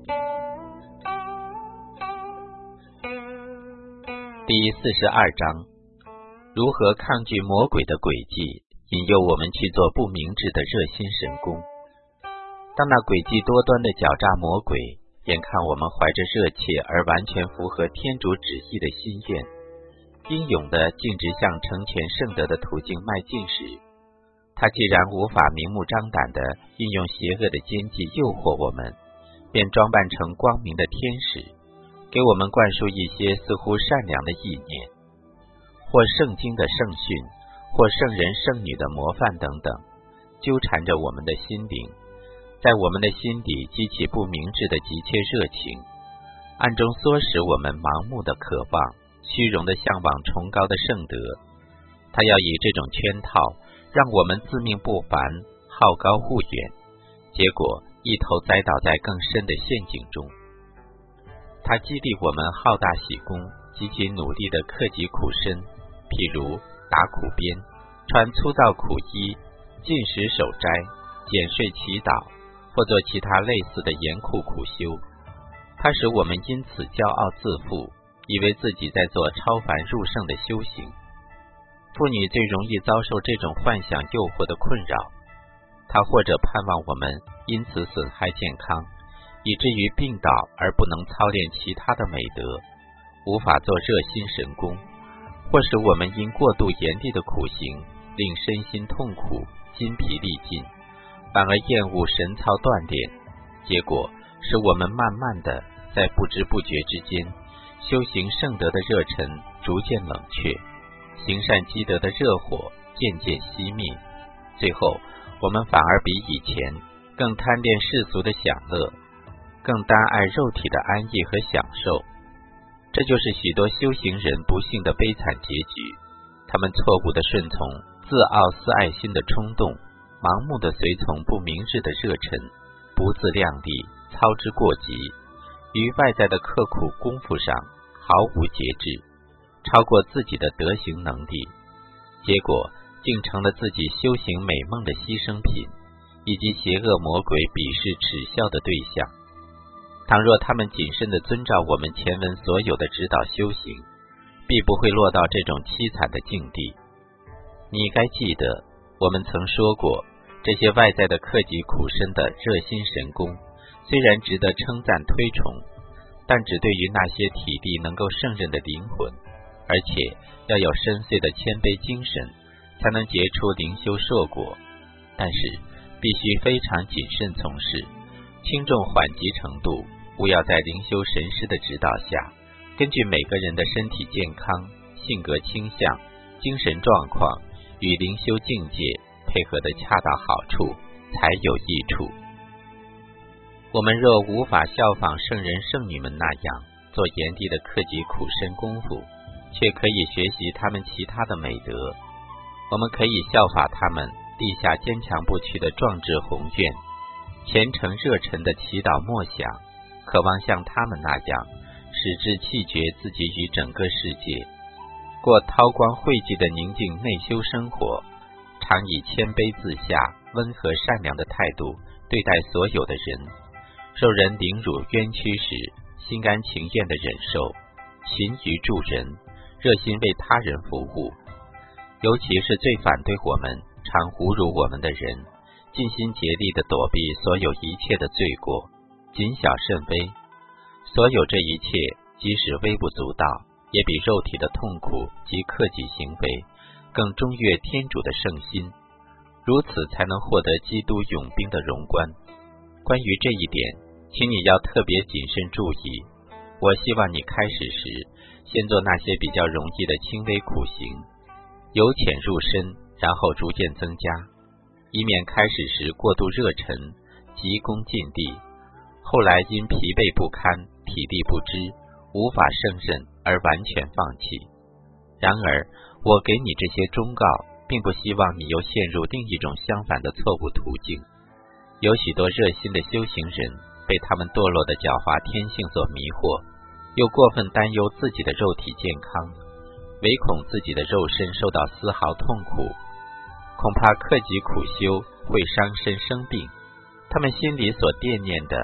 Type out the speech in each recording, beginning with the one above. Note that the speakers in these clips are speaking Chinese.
第42章，如何抗拒魔鬼的诡计，引诱我们去做不明智的热心神功。当那诡计多端的狡诈魔鬼眼看我们怀着热切而完全符合天主旨意的心愿，英勇地径直向成全圣德的途径迈进时，他既然无法明目张胆地运用邪恶的奸计诱惑我们，便装扮成光明的天使，给我们灌输一些似乎善良的意念，或圣经的圣训，或圣人圣女的模范等等，纠缠着我们的心灵，在我们的心底激起不明智的急切热情，暗中唆使我们盲目的渴望，虚荣的向往崇高的圣德。他要以这种圈套让我们自命不凡，好高骛远，结果一头栽倒在更深的陷阱中。他激励我们好大喜功，极其努力的克己苦身，譬如打苦鞭，穿粗糙苦衣，禁食守斋，减税祈祷，或做其他类似的严酷苦修。他使我们因此骄傲自负，以为自己在做超凡入圣的修行。妇女最容易遭受这种幻想诱惑的困扰，她或者盼望我们因此损害健康，以至于病倒而不能操练其他的美德，无法做热心神功，或使我们因过度严厉的苦行令身心痛苦，筋疲力尽，反而厌恶神操锻炼，结果使我们慢慢的在不知不觉之间，修行圣德的热忱逐渐冷却，行善积德的热火渐渐熄灭，最后我们反而比以前更贪恋世俗的享乐，更单爱肉体的安逸和享受。这就是许多修行人不幸的悲惨结局，他们错误的顺从自傲私爱心的冲动，盲目的随从不明智的热忱，不自量力，操之过急，于外在的刻苦功夫上毫无节制，超过自己的德行能力，结果竟成了自己修行美梦的牺牲品，以及邪恶魔鬼鄙视耻笑的对象。倘若他们谨慎地遵照我们前文所有的指导修行，必不会落到这种凄惨的境地。你该记得，我们曾说过，这些外在的克己苦身的热心神功，虽然值得称赞推崇，但只对于那些体力能够胜任的灵魂，而且要有深邃的谦卑精神，才能结出灵修硕果。但是必须非常谨慎从事，轻重缓急程度务要在灵修神师的指导下，根据每个人的身体健康、性格倾向、精神状况与灵修境界配合得恰到好处，才有益处。我们若无法效仿圣人圣女们那样做严厉的克己苦身功夫，却可以学习他们其他的美德。我们可以效法他们立下坚强不屈的壮志宏愿，虔诚热忱的祈祷默想，渴望像他们那样使之弃绝自己与整个世界，过韬光晦寂的宁静内修生活，常以谦卑自下、温和善良的态度对待所有的人，受人凌辱冤屈时心甘情愿地忍受，勤于助人，热心为他人服务。尤其是最反对我们、常侮辱我们的人，尽心竭力地躲避所有一切的罪过，谨小慎微。所有这一切即使微不足道，也比肉体的痛苦及克己行为更中悦天主的圣心，如此才能获得基督勇兵的荣冠。关于这一点，请你要特别谨慎注意。我希望你开始时先做那些比较容易的轻微苦行，由浅入深，然后逐渐增加，以免开始时过度热忱，急功近利，后来因疲惫不堪、体力不支，无法胜任而完全放弃。然而，我给你这些忠告，并不希望你又陷入另一种相反的错误途径。有许多热心的修行人被他们堕落的狡猾天性所迷惑，又过分担忧自己的肉体健康，唯恐自己的肉身受到丝毫痛苦，恐怕克己苦修会伤身生病。他们心里所惦念的，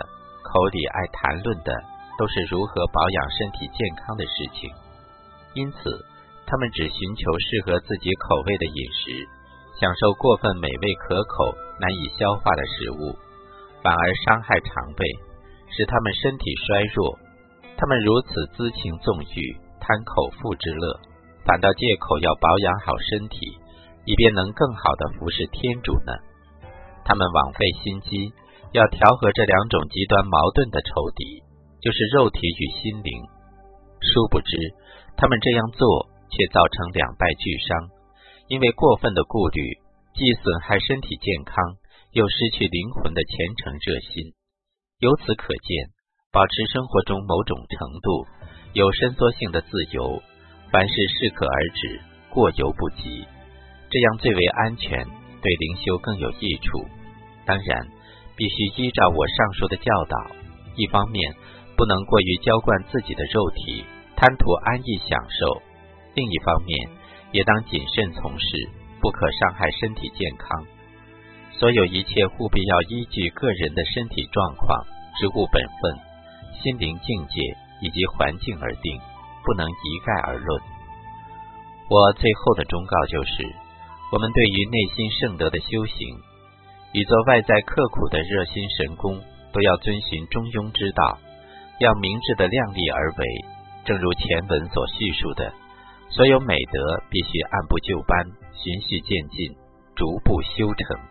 口里爱谈论的都是如何保养身体健康的事情，因此他们只寻求适合自己口味的饮食，享受过分美味可口难以消化的食物，反而伤害肠胃，使他们身体衰弱。他们如此恣情纵欲，贪口腹之乐，反倒借口要保养好身体，以便能更好地服侍天主呢？他们枉费心机，要调和这两种极端矛盾的仇敌，就是肉体与心灵。殊不知，他们这样做却造成两败俱伤，因为过分的顾虑，既损害身体健康，又失去灵魂的虔诚热心。由此可见，保持生活中某种程度有伸缩性的自由，凡事适可而止，过犹不及，这样最为安全，对灵修更有益处。当然，必须依照我上述的教导，一方面不能过于浇灌自己的肉体，贪图安逸享受；另一方面，也当谨慎从事，不可伤害身体健康。所有一切务必要依据个人的身体状况、职务本分、心灵境界以及环境而定，不能一概而论。我最后的忠告就是，我们对于内心圣德的修行，与做外在刻苦的热心神功，都要遵循中庸之道，要明智的量力而为。正如前文所叙述的，所有美德必须按部就班，循序渐进，逐步修成。